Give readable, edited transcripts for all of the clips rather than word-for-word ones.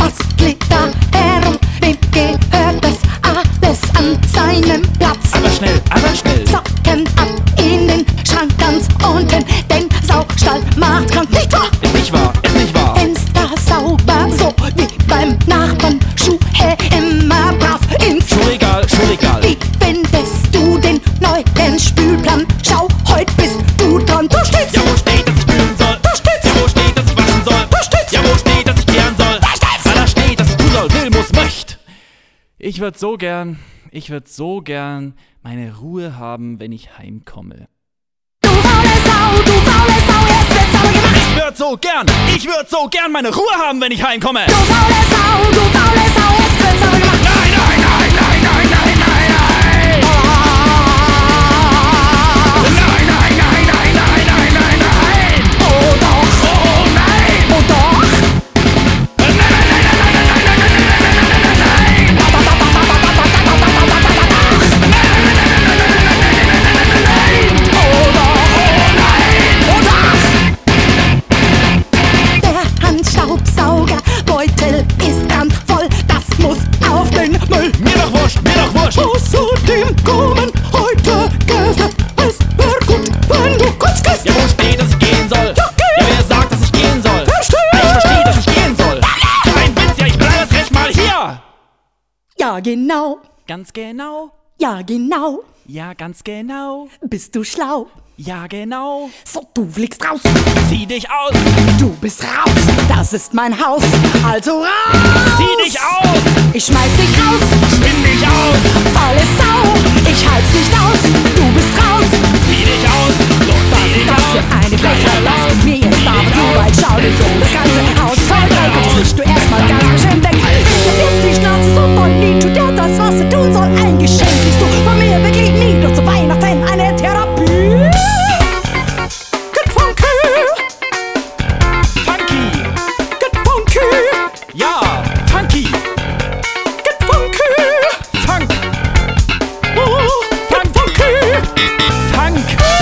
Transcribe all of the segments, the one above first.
Was liegt da herum? Wem gehört das alles an seinem Platz? Aber schnell. Socken ab in den Schrank ganz unten, denn Saustall macht krank. Nicht wahr? Ist nicht wahr. Fenster sauber, so wie beim Nachbarn. Schuhe immer brav ins Schuhregal. Wie findest du den neuen Spülplan? Schau, heute bist du dran. Da steht's! Ja, wo steht, dass ich spülen soll? Da steht's! Ja, wo steht, dass ich waschen soll? Da steht's! Ja, wo steht, dass ich kehren soll? Da steht's! Da steht, dass ich tun soll, will, muss, möcht. Ich würd so gern meine Ruhe haben, wenn ich heimkomme. Du faule Sau, jetzt wird's aber gemacht! Ich würd so gern meine Ruhe haben, wenn ich heimkomme. Du faule Sau, jetzt wird's aber gemacht! Nein. Oh doch! Oh nein! Oh doch! Der Handstaubsaugerbeutel ist randvoll, das muss auf den Müll. Mir doch wurscht. Außerdem kommen heute Gäste. Es wär gut, wenn du kurz gehst. Ja, wo steht, dass ich gehen soll? Ja, geh! Ja, wer sagt, dass ich gehen soll? Versteh! Ja, ich verstehe, dass ich gehen soll. Kein Witz, ja, ich bleib das recht mal hier. Ja, genau. Ganz genau. Ja, genau. Ja, ganz genau. Bist du schlau? Ja, genau. So, du fliegst raus. Zieh dich aus. Du bist raus. Das ist mein Haus. Also raus. Zieh dich aus. Ich schmeiß dich raus. Spinn dich aus. Faule Sau. Ich halt's nicht aus. Du bist raus. Zieh dich aus. Los, Was zieh ist dich das aus. für eine Frechheit? Lass es mir jetzt da zu weit. Schau dich um. Das ganze Haus voll Dreck. Jetzt wischst du erstmal ganz bestimmt weg. Ich hab jetzt die Schnauze so voll. Nie tut der das, was er tun soll. Ein Geschenk kriegst du von mir wirklich nie. Nur zu Weihnachten eine Therapie. Get funky. Funky. Get funky. Ja, funky. Get funky. Funk. Oh, get funky. Funk.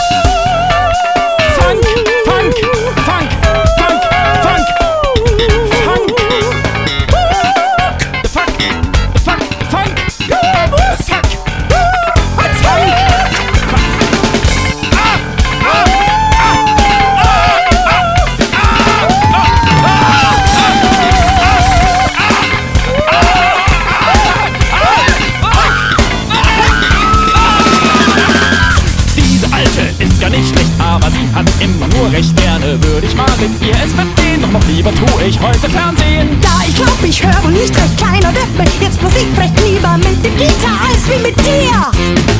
Funk. Funk. Funk. Funk. Funk. Funk. The fuck. The fuck. Funk. Fuck. Diese Alte ist gar nicht schlecht, aber sie hat immer nur recht. Gerne würde ich mal mit ihr es verstehen, doch noch lieber tue ich heute Fernsehen. Ja, ich glaub, ich höre nicht recht. Keiner wird mir jetzt Musik brechen. Lieber mit dem Gitarre als wie mit dir.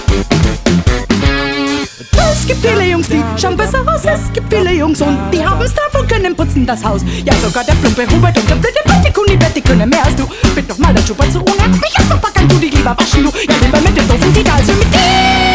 Es gibt viele Jungs, die schauen besser aus. Es gibt viele Jungs und die haben's drauf und können putzen das Haus. Ja, sogar der plumpe Hubert und der blöde Betty Kunibert, können mehr als du. Bitte noch mal dein Schuber zu Ruhe. Mich jetzt verpacken, tu dich lieber waschen, du. Ja, lieber mit den doofen Titel als mit dir.